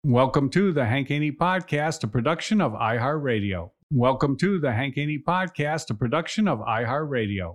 Welcome to the Hank Haney Podcast, a production of iHeartRadio. Welcome to the Hank Haney Podcast, a production of iHeartRadio.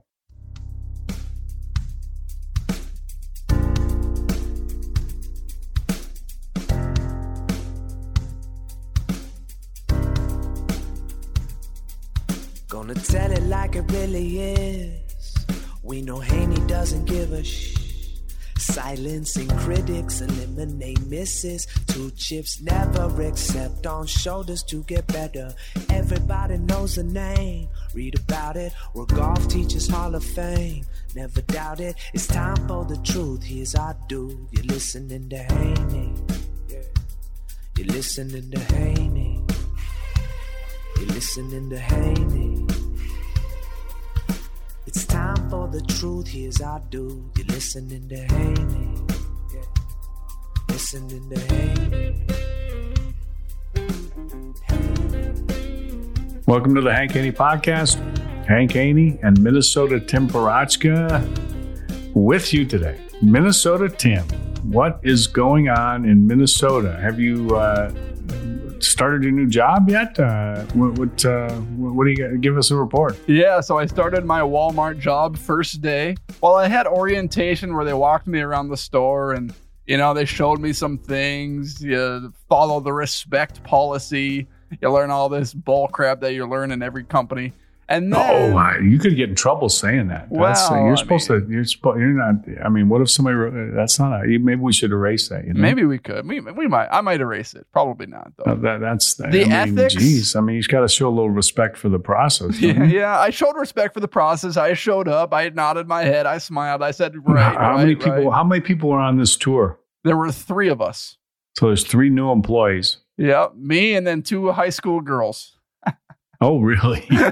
Gonna tell it like it really is. We know Haney doesn't give a Silencing critics, eliminate misses. 2 chips, never accept on shoulders to get better. Everybody knows the name, read about it. We're Golf Teachers Hall of Fame, never doubt it. It's time for the truth, here's our due. You're listening to Haney, you're listening to Haney, you're listening to Haney. It's time for the truth, here's our due. You're listening to Haney, listening to Haney. Welcome to the Hank Haney Podcast. Hank Haney and Minnesota Tim Parachka with you today. Minnesota Tim, what is going on in Minnesota? Have you started your new job yet? What do you got? Give us a report. Yeah, so I started my Walmart job first day. Well, I had orientation where they walked me around the store and, they showed me some things. You follow the respect policy. You learn all this bull crap that you learn in every company. And then, you could get in trouble saying that. You're not. I mean, what if somebody? That's not. Maybe we should erase that. Maybe we could. We might. I might erase it. Probably not though. That's ethics. Geez, you've got to show a little respect for the process. Yeah. I showed respect for the process. I showed up. I nodded my head. I smiled. I said, "Right." How many people were on this tour? There were 3 of us. So there's 3 new employees. Yeah, me and then 2 high school girls. Oh, really? Yeah.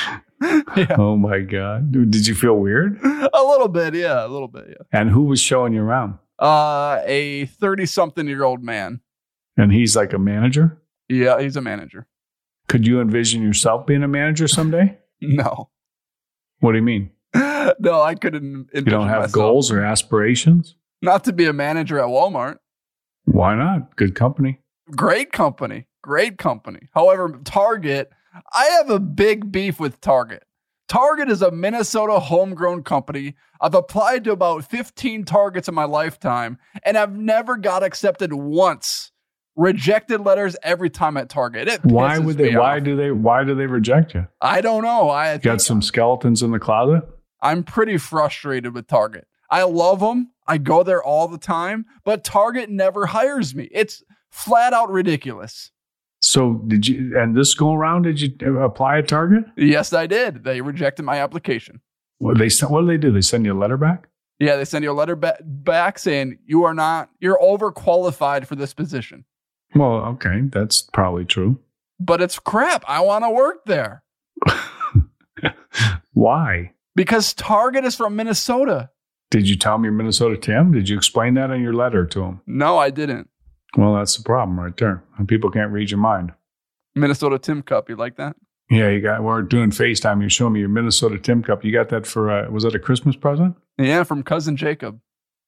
Oh, my God. Did you feel weird? A little bit, yeah. And who was showing you around? A 30-something-year-old man. And he's like a manager? Yeah, he's a manager. Could you envision yourself being a manager someday? No. What do you mean? No, I couldn't envision You don't have myself. goals or aspirations? Not to be a manager at Walmart. Why not? Good company. Great company. However, Target... I have a big beef with Target. Target is a Minnesota homegrown company. I've applied to about 15 Targets in my lifetime, and I've never got accepted once. Rejected letters every time at Target. Why do they reject you? I don't know. Got some skeletons in the closet? I'm pretty frustrated with Target. I love them. I go there all the time, but Target never hires me. It's flat out ridiculous. So and this go around, did you apply at Target? Yes, I did. They rejected my application. What do they do? They send you a letter back? Yeah, they send you a letter back saying you're overqualified for this position. Well, okay. That's probably true. But it's crap. I want to work there. Why? Because Target is from Minnesota. Did you tell them you're Minnesota Tim? Did you explain that in your letter to them? No, I didn't. Well, that's the problem right there. And people can't read your mind. Minnesota Tim Cup, you like that? Yeah, we're doing FaceTime. You're showing me your Minnesota Tim Cup. You got that for, was that a Christmas present? Yeah, from Cousin Jacob.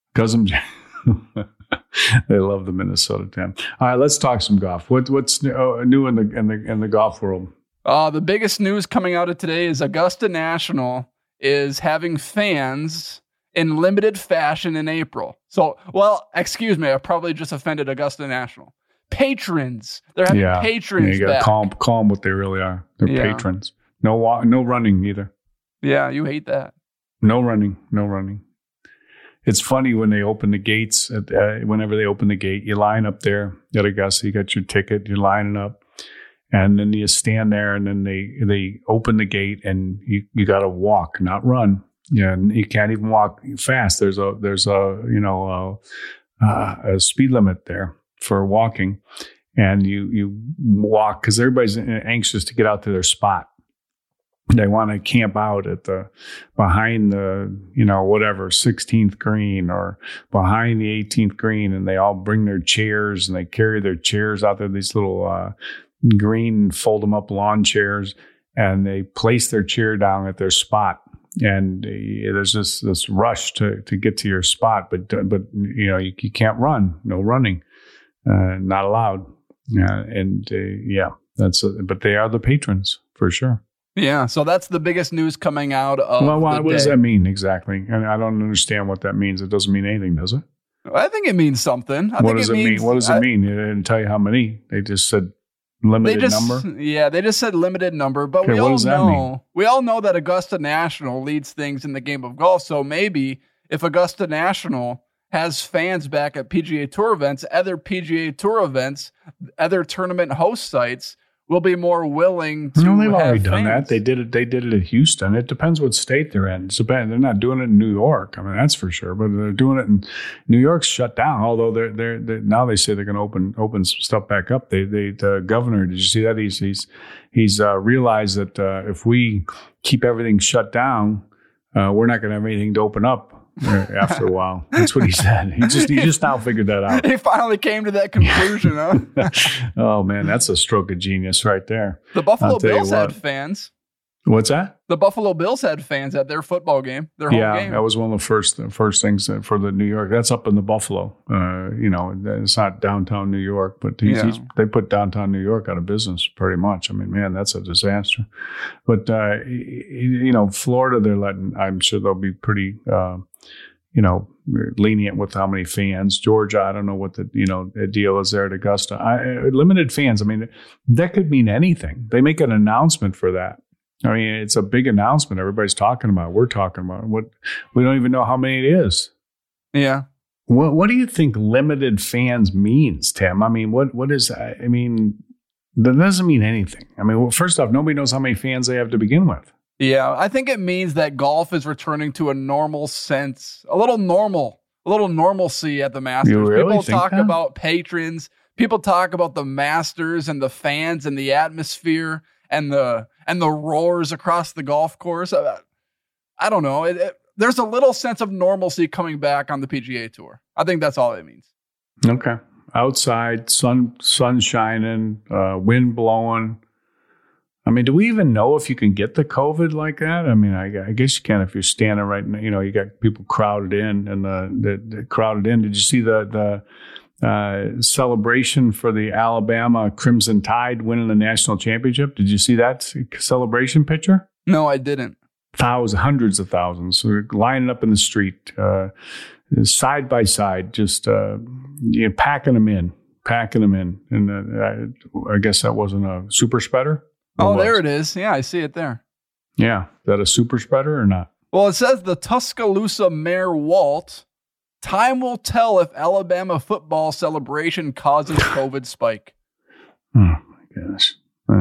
They love the Minnesota Tim. All right, let's talk some golf. What's new in the golf world? The biggest news coming out of today is Augusta National is having fans in limited fashion in April. So, excuse me, I probably just offended Augusta National. Patrons. They're having patrons you back. Call them what they really are. They're patrons. No running either. Yeah, you hate that. No running. It's funny when they open the gates. Whenever they open the gate, you line up there at Augusta. You got your ticket. You're lining up. And then you stand there, and then they open the gate, and you got to walk, not run. Yeah, and you can't even walk fast. There's a speed limit there for walking, and you walk because everybody's anxious to get out to their spot. They want to camp out behind the 16th green or behind the 18th green, and they all bring their chairs and they carry their chairs out there. These little green fold them up lawn chairs, and they place their chair down at their spot. And there's this rush to get to your spot, but you can't run. No running. not allowed. But they are the patrons for sure. Yeah, so that's the biggest news coming out of what does that mean exactly? And I don't understand what that means. It doesn't mean anything, does it? I think it means something. What does it mean? What does it mean? They didn't tell you how many. They just said limited number. Yeah, they just said limited number. But okay, we all know that Augusta National leads things in the game of golf. So maybe if Augusta National has fans back at PGA Tour events, other PGA Tour events, other tournament host sites will be more willing to. No, they've already have done fans. that. They did it at Houston. It depends what state they're in. They're not doing it in New York. I mean, that's for sure. But they're doing it in New York's shut down. Although they're now they say they're going to open some stuff back up. The governor, did you see that? He's realized that if we keep everything shut down, we're not going to have anything to open up. After a while, that's what he said. He just now figured that out. He finally came to that conclusion, huh? Oh man, that's a stroke of genius right there. The Buffalo Bills had fans. What's that? The Buffalo Bills had fans at their football game, their home game. Yeah, that was one of the first things for the New York. That's up in the Buffalo. It's not downtown New York, but they put downtown New York out of business pretty much. I mean, man, that's a disaster. But Florida, they're letting. I'm sure they'll be pretty. Lenient with how many fans. Georgia, I don't know what the deal is there at Augusta. Limited fans. I mean, that could mean anything. They make an announcement for that. I mean, it's a big announcement. Everybody's talking about. We're talking about. What we don't even know how many it is. Yeah. What do you think limited fans means, Tim? I mean, what is that? I mean, that doesn't mean anything. I mean, well, first off, nobody knows how many fans they have to begin with. Yeah, I think it means that golf is returning to a normal sense, a little normalcy at the Masters. You really People think talk that? about patrons. People talk about the Masters and the fans and the atmosphere and the roars across the golf course. I don't know. There's a little sense of normalcy coming back on the PGA Tour. I think that's all it means. Okay. Outside, sun shining, wind blowing. I mean, do we even know if you can get the COVID like that? I mean, I guess you can if you're standing right now. You got people crowded in and the crowded in. Did you see the celebration for the Alabama Crimson Tide winning the national championship? Did you see that celebration picture? No, I didn't. Hundreds of thousands lining up in the street, side by side, just packing them in. And I guess that wasn't a super spreader. Oh, there it is. Yeah, I see it there. Yeah. Is that a super spreader or not? Well, it says the Tuscaloosa Mayor Walt. Time will tell if Alabama football celebration causes COVID spike. Oh, my gosh.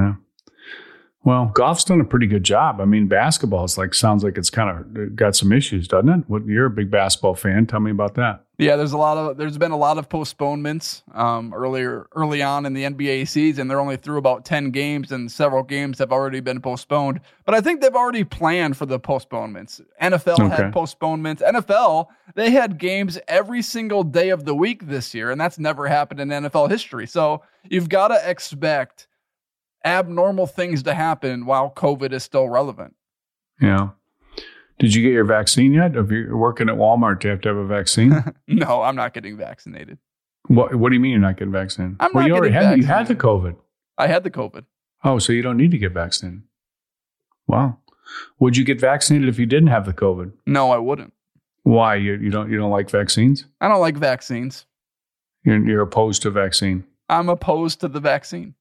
Well, golf's done a pretty good job. I mean, basketball sounds like it's kind of got some issues, doesn't it? You're a big basketball fan. Tell me about that. Yeah, there's been a lot of postponements early on in the NBA season. They're only through about 10 games, and several games have already been postponed. But I think they've already planned for the postponements. NFL had postponements. NFL, they had games every single day of the week this year, and that's never happened in NFL history. So you've got to expect abnormal things to happen while COVID is still relevant. Yeah. Did you get your vaccine yet? If you're working at Walmart, do you have to have a vaccine? No, I'm not getting vaccinated. What do you mean you're not getting vaccinated? I'm not getting vaccinated. You had the COVID. I had the COVID. Oh, so you don't need to get vaccinated. Wow. Would you get vaccinated if you didn't have the COVID? No, I wouldn't. Why? You don't like vaccines? I don't like vaccines. You're opposed to vaccine. I'm opposed to the vaccine.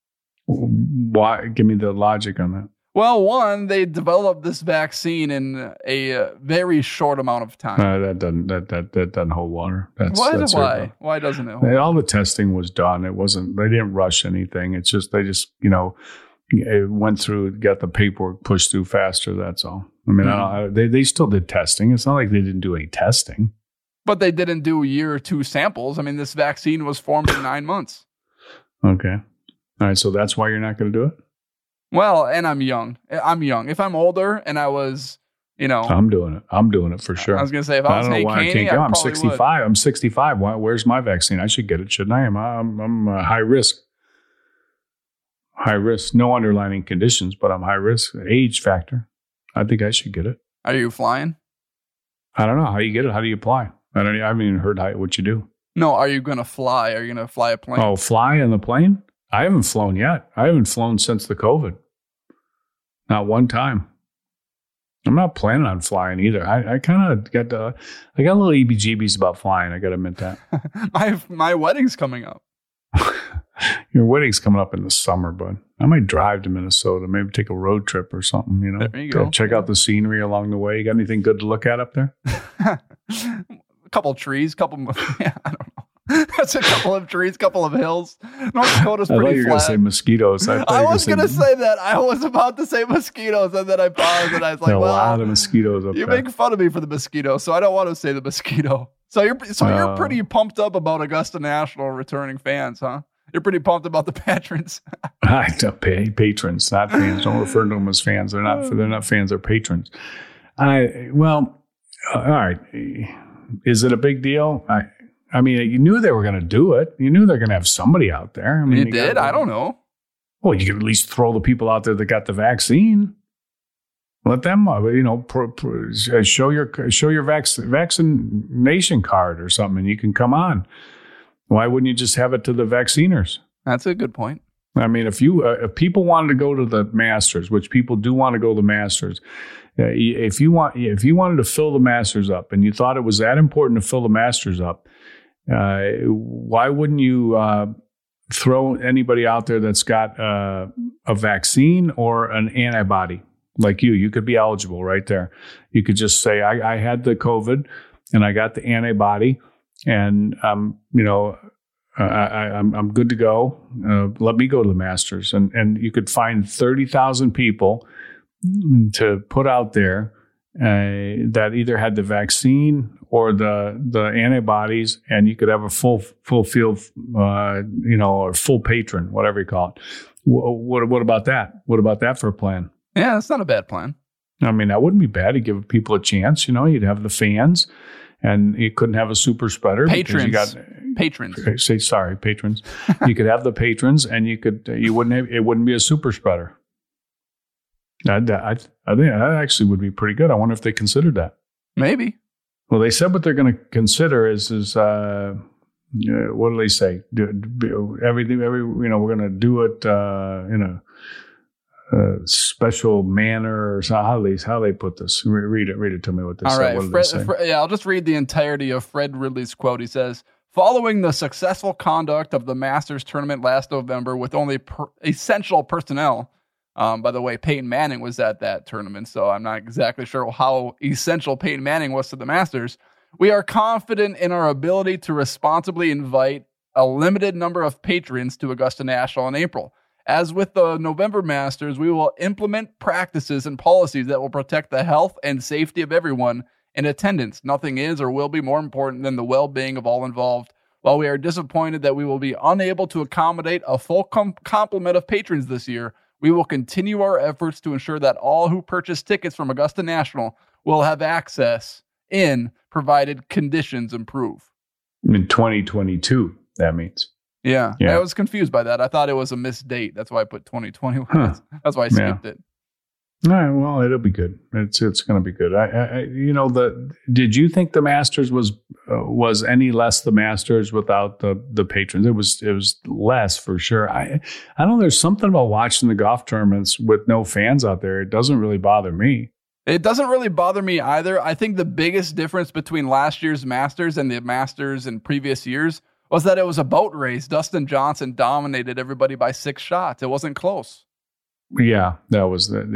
Why? Give me the logic on that. Well, one, they developed this vaccine in a very short amount of time. That doesn't hold water. Why? Why doesn't it hold? All the testing was done. It wasn't. They didn't rush anything. It's just they just it went through, got the paperwork pushed through faster. That's all. I mean, they still did testing. It's not like they didn't do any testing. But they didn't do a year or two samples. I mean, this vaccine was formed in 9 months. Okay. All right. So that's why you're not going to do it? Well, and I'm young. If I'm older and I was, I'm doing it. I'm doing it for sure. I was going to say, if I was Hank Haney, I'm 65. Would. I'm 65. Where's my vaccine? I should get it, shouldn't I? I'm high risk. High risk. No underlying conditions, but I'm high risk. Age factor. I think I should get it. Are you flying? I don't know how you get it. How do you apply? I haven't even heard what you do. No, are you going to fly? Are you going to fly a plane? Oh, fly in the plane? I haven't flown yet. I haven't flown since the COVID. Not one time. I'm not planning on flying either. I kind of got a little EBGBs about flying. I got to admit that. My wedding's coming up. Your wedding's coming up in the summer, bud. I might drive to Minnesota, maybe take a road trip or something, you know. There you go. Check out the scenery along the way. You got anything good to look at up there? A couple trees, I don't know. That's a couple of trees, couple of hills. North Dakota's pretty flat. I thought you were going to say mosquitoes. I was going to say that. I was about to say mosquitoes, and then I paused, and I was like, a lot of mosquitoes up there. You make fun of me for the mosquito, so I don't want to say the mosquito. So you're pretty pumped up about Augusta National returning fans, huh? You're pretty pumped about the patrons. Patrons, not fans. Don't refer to them as fans. They're not fans. They're patrons. All right. Is it a big deal? I mean, you knew they were going to do it. You knew they're going to have somebody out there. I mean, you did? I don't know. Well, you could at least throw the people out there that got the vaccine. Let them, show your vaccination card or something, and you can come on. Why wouldn't you just have it to the vacciners? That's a good point. I mean, if people wanted to go to the Masters, which people do want to go to the Masters, if you wanted to fill the Masters up, and you thought it was that important to fill the Masters up, why wouldn't you throw anybody out there that's got a vaccine or an antibody? Like you could be eligible right there. You could just say, I had the COVID and I got the antibody, and I'm good to go. Let me go to the Masters, and you could find 30,000 people to put out there that either had the vaccine or the antibodies, and you could have a full field, or full patron, whatever you call it. What about that? What about that for a plan? Yeah, that's not a bad plan. I mean, that wouldn't be bad to give people a chance. You'd have the fans, and you couldn't have a super spreader. Patrons. Patrons. You could have the patrons, and it wouldn't be a super spreader. I think that actually would be pretty good. I wonder if they considered that. Maybe. Well, they said what they're going to consider is what do they say? Everything. We're going to do it in a special manner, or so. How they put this? Read it to me. What they said. All right, I'll just read the entirety of Fred Ridley's quote. He says, "Following the successful conduct of the Masters tournament last November with only essential personnel." By the way, Peyton Manning was at that tournament, so I'm not exactly sure how essential Peyton Manning was to the Masters. We are confident in our ability to responsibly invite a limited number of patrons to Augusta National in April. As with the November Masters, we will implement practices and policies that will protect the health and safety of everyone in attendance. Nothing is or will be more important than the well-being of all involved. While we are disappointed that we will be unable to accommodate a full complement of patrons this year, we will continue our efforts to ensure that all who purchase tickets from Augusta National will have access provided conditions improve. In 2022, that means. Yeah, I was confused by that. I thought it was a missed date. That's why I put 2021. That's why I skipped it. All right, well, it'll be good. It's going to be good. Did you think the Masters was any less the Masters without the patrons? It was less for sure. I don't know. There's something about watching the golf tournaments with no fans out there. It doesn't really bother me. It doesn't really bother me either. I think the biggest difference between last year's Masters and the Masters in previous years was that it was a boat race. Dustin Johnson dominated everybody by 6 shots. It wasn't close. Yeah, that was there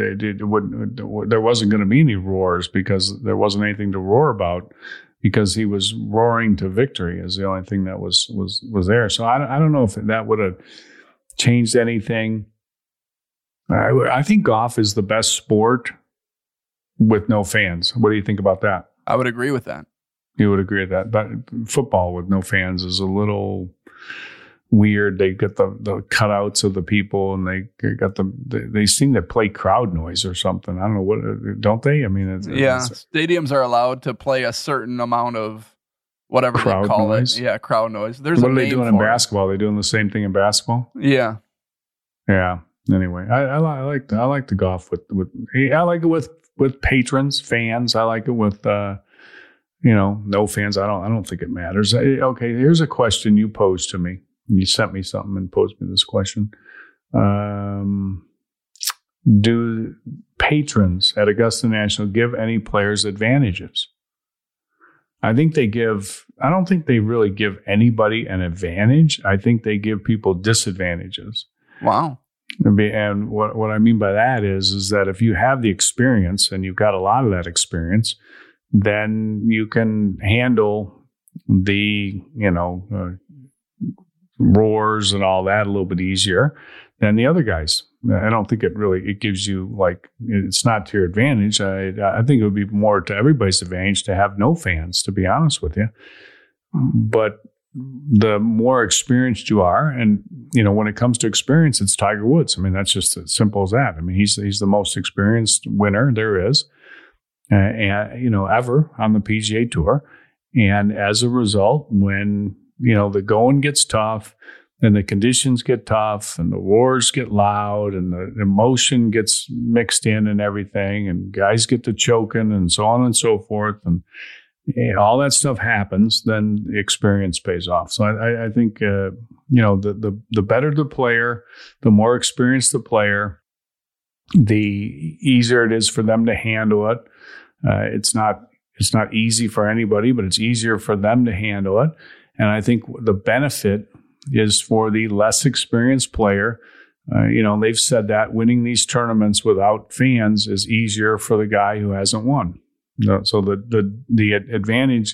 wasn't going to be any roars because there wasn't anything to roar about because he was roaring to victory is the only thing that was there. So I don't know if that would have changed anything. I think golf is the best sport with no fans. What do you think about that? I would agree with that. You would agree with that. But football with no fans is a little weird. They get the cutouts of the people, and they seem to play crowd noise or something. I don't know what, don't they? I mean, stadiums are allowed to play a certain amount of whatever crowd they call noise. it. Yeah, crowd noise. What are they doing in basketball? Are they doing the same thing in basketball? Yeah. Anyway, I like the golf with I like it with patrons, fans. I like it with no fans. I don't think it matters. Okay, here's a question you posed to me. You sent me something and posed me this question. Do patrons at Augusta National give any players advantages? I don't think they really give anybody an advantage. I think they give people disadvantages. Wow. And what I mean by that is that if you have the experience and you've got a lot of that experience, then you can handle the, roars and all that a little bit easier than the other guys. I don't think it gives you it's not to your advantage. I think it would be more to everybody's advantage to have no fans, to be honest with you. But the more experienced you are, and when it comes to experience, it's Tiger Woods. I mean, that's just as simple as that. I mean, he's the most experienced winner there is, ever on the PGA Tour. And as a result, when the going gets tough, and the conditions get tough, and the roars get loud, and the emotion gets mixed in and everything, and guys get to choking, and so on and so forth, and all that stuff happens, then the experience pays off. So I think, the better the player, the more experienced the player, the easier it is for them to handle it. It's not easy for anybody, but it's easier for them to handle it. And I think the benefit is for the less experienced player. They've said that winning these tournaments without fans is easier for the guy who hasn't won. So the advantage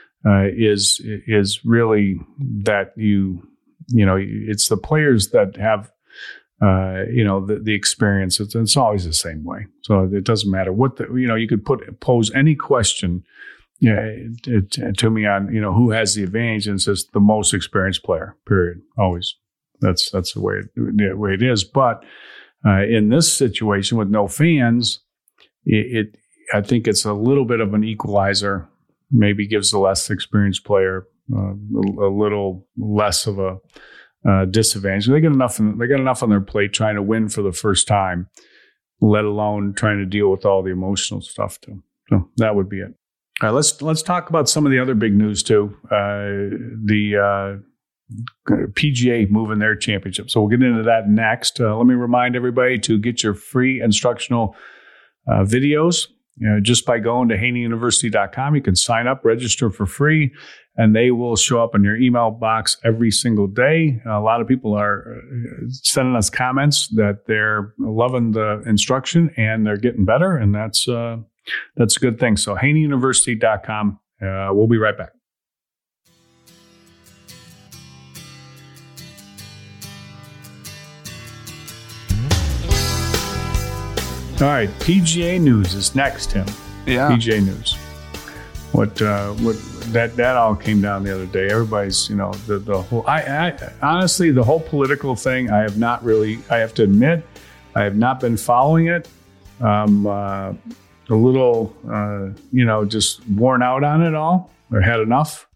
is really that it's the players that have the experience. It's always the same way. So it doesn't matter what you could pose any question to me on who has the advantage, and it's just the most experienced player. Period. Always. That's the way it is. But in this situation with no fans, I think it's a little bit of an equalizer. Maybe gives the less experienced player a little less of a disadvantage. They got enough on their plate trying to win for the first time, let alone trying to deal with all the emotional stuff too. So that would be it. All right, let's talk about some of the other big news too. The PGA moving their championship. So we'll get into that next. Let me remind everybody to get your free instructional videos. Just by going to HaneyUniversity.com, you can sign up, register for free, and they will show up in your email box every single day. A lot of people are sending us comments that they're loving the instruction and they're getting better, and that's a good thing. So HaneyUniversity.com. We'll be right back. All right, PGA News is next, Tim. Yeah. PGA News. What that all came down the other day. Everybody's, the whole. I honestly, the whole political thing. I have to admit, I have not been following it. A little, just worn out on it all, or had enough.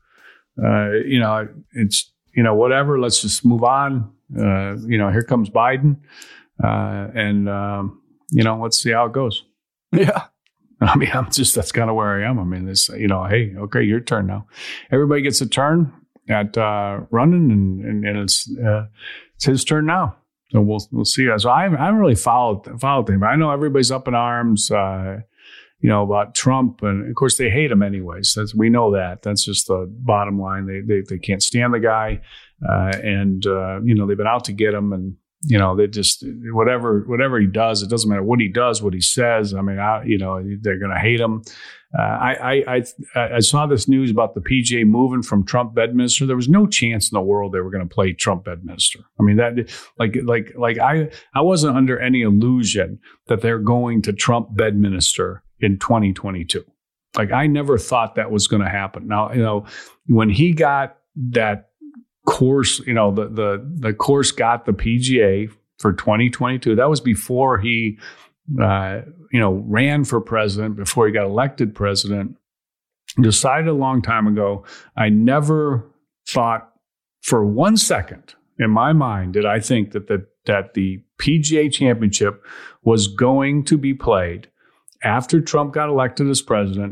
It's whatever. Let's just move on. Here comes Biden, and. Let's see how it goes. Yeah. I mean, that's kind of where I am. I mean, this, hey, okay, your turn now. Everybody gets a turn at running, and it's his turn now. So we'll see. So I haven't really followed him. I know everybody's up in arms, about Trump, and of course they hate him anyways. We know that. That's just the bottom line. They can't stand the guy, and they've been out to get him, and. They just whatever he does, it doesn't matter what he does, what he says. I mean, they're going to hate him. I saw this news about the PGA moving from Trump Bedminster. There was no chance in the world they were going to play Trump Bedminster. I mean, that I wasn't under any illusion that they're going to Trump Bedminster in 2022. I never thought that was going to happen. Now, when he got that course, the course got the PGA for 2022. That was before he, ran for president, before he got elected president. Decided a long time ago. I never thought for 1 second in my mind did I think that the PGA Championship was going to be played after Trump got elected as president,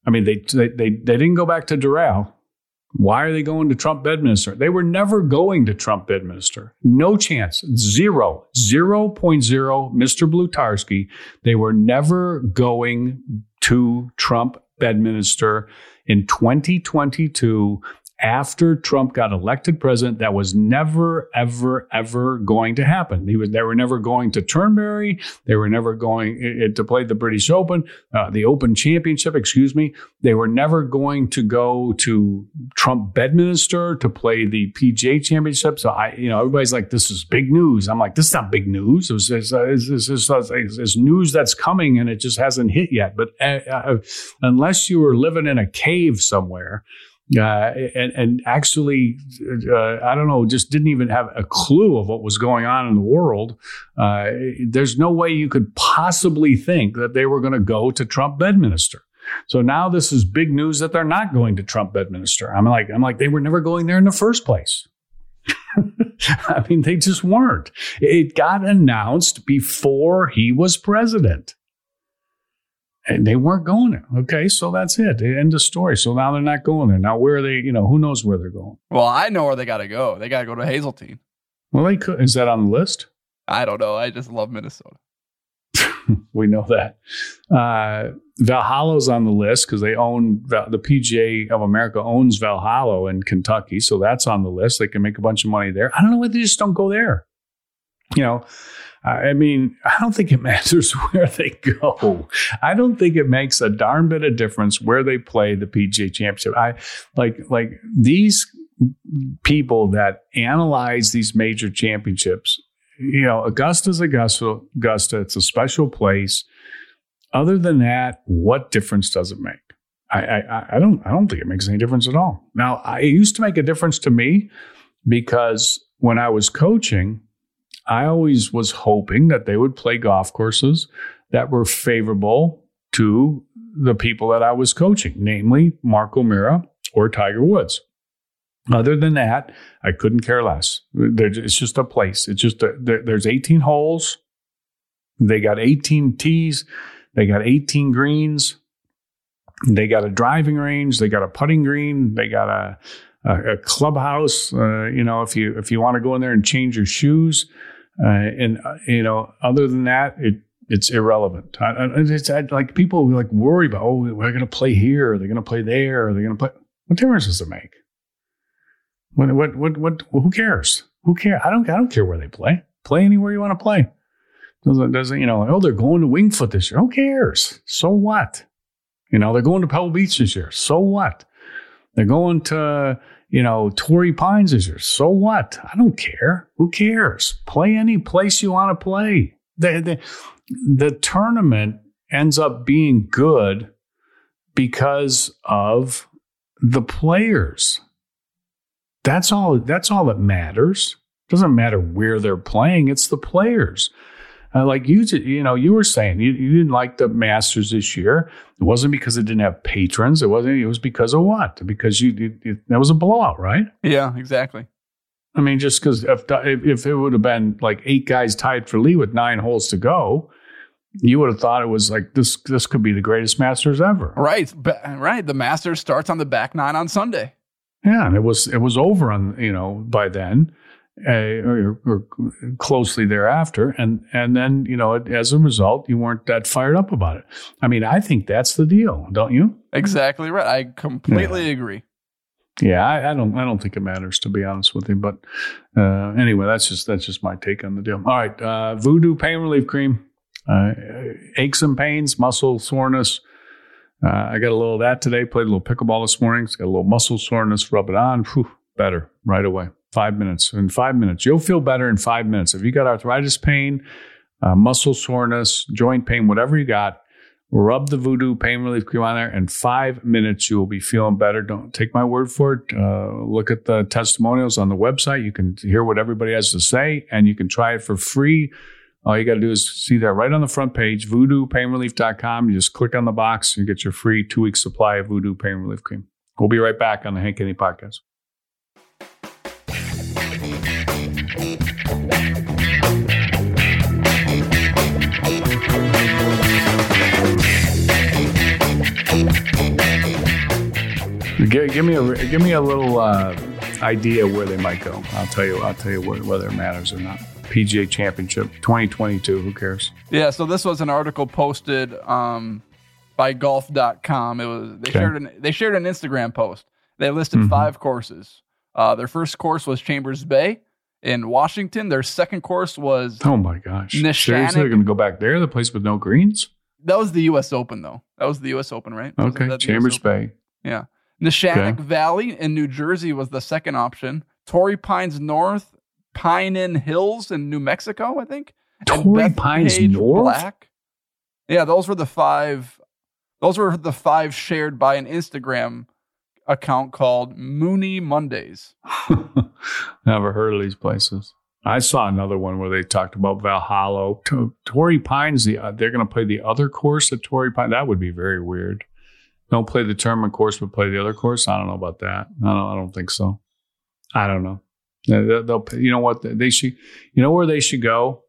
I mean, they didn't go back to Doral. Why are they going to Trump Bedminster? They were never going to Trump Bedminster. No chance. 0.0 Mr. Blutarski. They were never going to Trump Bedminster in 2022 after Trump got elected president. That was never, ever, ever going to happen. They were never going to Turnberry. They were never going to play the British Open, the Open Championship, excuse me. They were never going to go to Trump Bedminster to play the PGA Championship. So everybody's like, this is big news. I'm like, this is not big news. It's news that's coming and it just hasn't hit yet. But unless you were living in a cave somewhere, and actually, I don't know, just didn't even have a clue of what was going on in the world. There's no way you could possibly think that they were going to go to Trump Bedminster. So now this is big news that they're not going to Trump Bedminster. I'm like, they were never going there in the first place. I mean, they just weren't. It got announced before he was president. And they weren't going there. Okay, so that's it. End of story. So now they're not going there. Now, where are they? Who knows where they're going? Well, I know where they got to go. They got to go to Hazeltine. Well, they could. Is that on the list? I don't know. I just love Minnesota. We know that. Valhalla's on the list because they own the PGA of America owns Valhalla in Kentucky. So that's on the list. They can make a bunch of money there. I don't know why they just don't go there. I mean, I don't think it matters where they go. I don't think it makes a darn bit of difference where they play the PGA Championship. I like these people that analyze these major championships. Augusta's Augusta. It's a special place. Other than that, what difference does it make? I don't think it makes any difference at all. Now, it used to make a difference to me because when I was coaching, I always was hoping that they would play golf courses that were favorable to the people that I was coaching, namely Mark O'Meara or Tiger Woods. Other than that, I couldn't care less. It's just a place. It's just there's 18 holes. They got 18 tees. They got 18 greens. They got a driving range. They got a putting green. They got a clubhouse. If you want to go in there and change your shoes. Other than that, it's irrelevant. Like people worry about, we're going to play here. Are they going to play there? Are they going to play? What difference does it make? What? Who cares? Who cares? I don't care where they play. Play anywhere you want to play. Doesn't they're going to Wingfoot this year. Who cares? So what? They're going to Pebble Beach this year. So what? They're going to Torrey Pines this year. So what? I don't care. Who cares? Play any place you want to play. The tournament ends up being good because of the players. That's all that matters. It doesn't matter where they're playing. It's the players. Like you were saying, you didn't like the Masters this year. It wasn't because it didn't have patrons. It was because of what? Because that was a blowout, right? Yeah, exactly. I mean, just because if it would have been like 8 guys tied for lead with 9 holes to go, you would have thought it was like this could be the greatest Masters ever. Right. Right. The Masters starts on the back 9 on Sunday. Yeah, and it was over on by then. Or closely thereafter, and then as a result, you weren't that fired up about it. I mean, I think that's the deal, don't you? Exactly right. I completely agree. Yeah, I don't think it matters, to be honest with you. But anyway, that's just my take on the deal. All right, Voodoo Pain Relief Cream, aches and pains, muscle soreness. I got a little of that today. Played a little pickleball this morning. It's got a little muscle soreness. Rub it on. Whew, better right away. 5 minutes. In 5 minutes, you'll feel better in 5 minutes. If you got arthritis pain, muscle soreness, joint pain, whatever you got, rub the Voodoo Pain Relief Cream on there. In 5 minutes, you will be feeling better. Don't take my word for it. Look at the testimonials on the website. You can hear what everybody has to say, and you can try it for free. All you got to do is see that right on the front page, voodoopainrelief.com. You just click on the box and you get your free 2-week supply of Voodoo Pain Relief Cream. We'll be right back on the Hank Haney Podcast. give me a little idea where they might go. I'll tell you whether it matters or not. PGA Championship 2022. Who cares? Yeah. So this was an article posted by golf.com. They shared an Instagram post. They listed 5 courses. Their first course was Chambers Bay in Washington. Their second course was oh my gosh, Neshannock. Seriously, they're going to go back there, the place with no greens? That was the U.S. Open, though. That was the U.S. Open, right? Okay, Chambers Bay. Yeah. Neshannock Valley in New Jersey was the second option. Torrey Pines North, Pine Inn Hills in New Mexico, I think. Torrey Pines North? Black. Yeah, those were the 5. Those were the 5 shared by an Instagram account called Mooney Mondays. Never heard of these places. I saw another one where they talked about Valhalla. Torrey Pines, they're going to play the other course at Torrey Pines. That would be very weird. Don't play the tournament course, but play the other course. I don't know about that. I don't think so. I don't know. They'll, you know what? They should. You know where they should go?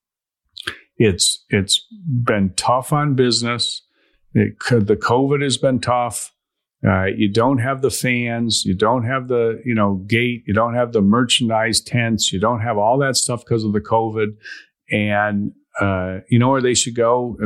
It's been tough on business. The COVID has been tough. You don't have the fans. You don't have the gate. You don't have the merchandise tents. You don't have all that stuff because of the COVID. And you know where they should go?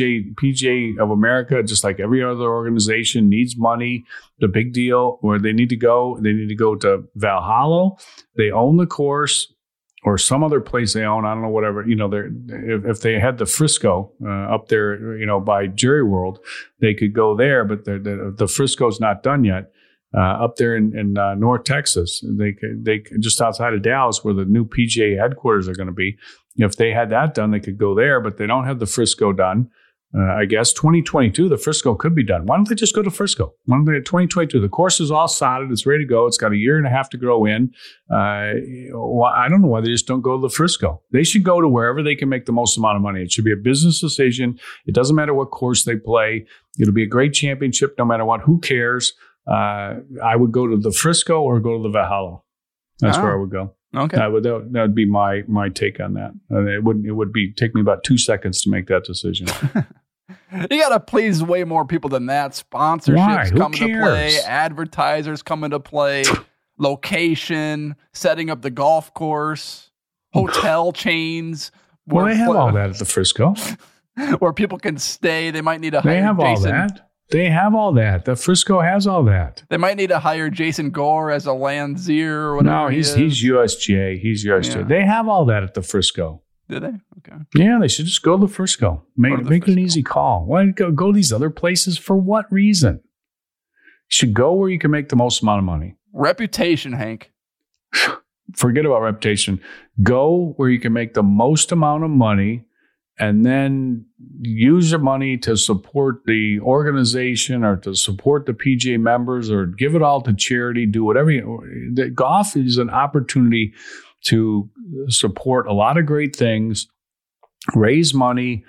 PGA of America, just like every other organization, needs money. The big deal where they need to go to Valhalla. They own the course, or some other place they own. I don't know, whatever. If they had the Frisco up there, by Jerry World, they could go there. But the Frisco's not done yet. Up there in North Texas, they just outside of Dallas, where the new PGA headquarters are going to be. If they had that done, they could go there, but they don't have the Frisco done. I guess 2022, the Frisco could be done. Why don't they just go to Frisco? 2022, the course is all sodded. It's ready to go. It's got a year and a half to grow in. I don't know why they just don't go to the Frisco. They should go to wherever they can make the most amount of money. It should be a business decision. It doesn't matter what course they play. It'll be a great championship no matter what. Who cares? I would go to the Frisco or go to the Valhalla. That's where I would go. Okay, that would be my take on that. It would take me about 2 seconds to make that decision. You got to please way more people than that. Sponsorships coming to play, advertisers coming to play, location, setting up the golf course, hotel chains. Well, they have all that at the Frisco, where people can stay. They might need to hire. They have all that. They have all that. The Frisco has all that. They might need to hire Jason Gore as a Landseer or whatever. No, he's USGA. He's USGA. Yeah. They have all that at the Frisco. Do they? Okay. Yeah, they should just go to the Frisco. Make it an easy call. Why go to these other places? For what reason? You should go where you can make the most amount of money. Reputation, Hank. Forget about reputation. Go where you can make the most amount of money, and then use your money to support the organization or to support the PGA members or give it all to charity. Do whatever. Golf is an opportunity to support a lot of great things, raise money,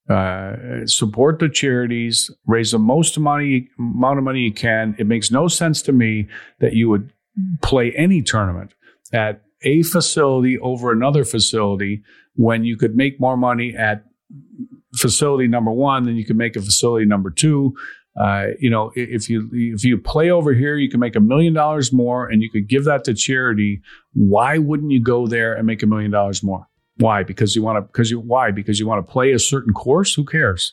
support the charities, raise the most amount of money you can. It makes no sense to me that you would play any tournament at a facility over another facility when you could make more money at facility number 1 than you could make at facility number 2. If you play over here, you can make $1 million more, and you could give that to charity. Why wouldn't you go there and make $1 million more? Why? Because you want to play a certain course? Who cares?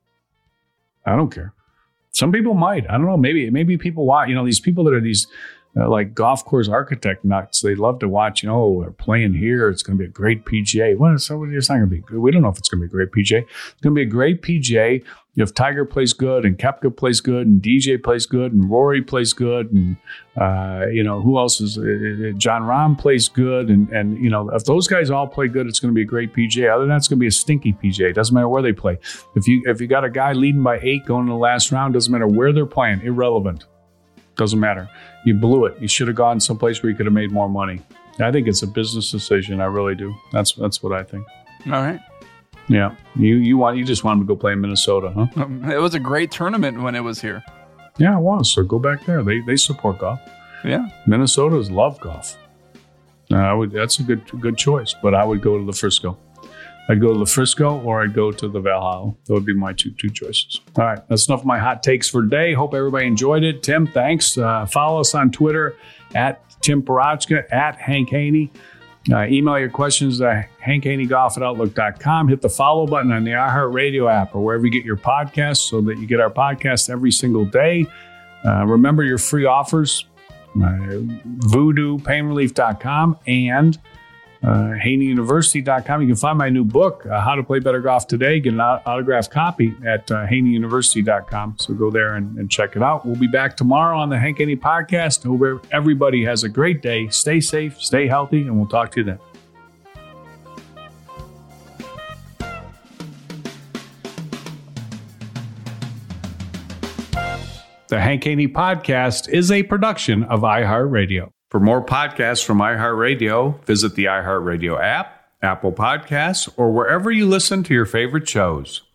I don't care. Some people might. I don't know. Maybe people watch. These people that are these like golf course architect nuts. They love to watch. We're playing here. It's going to be a great PGA. Well, it's not going to be good. We don't know if it's going to be a great PGA. It's going to be a great PGA if Tiger plays good and Koepka plays good and DJ plays good and Rory plays good and who else is John Rahm plays good and if those guys all play good, it's going to be a great PGA. Other than that, it's going to be a stinky PGA. It doesn't matter where they play. If you got a guy leading by 8 going to the last round, doesn't matter where they're playing. Irrelevant. Doesn't matter. You blew it. You should have gone someplace where you could have made more money. I think it's a business decision. I really do. That's what I think. All right. Yeah. You just want them to go play in Minnesota, huh? It was a great tournament when it was here. Yeah, it was. So go back there. They support golf. Yeah. Minnesotans love golf. That's a good choice. But I would go to the Frisco. I'd go to the Frisco or I'd go to the Valhalla. Those would be my two choices. All right, that's enough of my hot takes for today. Hope everybody enjoyed it. Tim, thanks. Follow us on Twitter at Tim Parachka, at Hank Haney. Email your questions to hankhaneygolf@outlook.com. Hit the follow button on the iHeartRadio app or wherever you get your podcasts so that you get our podcast every single day. Remember your free offers, voodoopainrelief.com and HaneyUniversity.com. You can find my new book, How to Play Better Golf Today. Get an autographed copy at HaneyUniversity.com. So go there and check it out. We'll be back tomorrow on the Hank Haney Podcast. Hope everybody has a great day. Stay safe, stay healthy, and we'll talk to you then. The Hank Haney Podcast is a production of iHeartRadio. For more podcasts from iHeartRadio, visit the iHeartRadio app, Apple Podcasts, or wherever you listen to your favorite shows.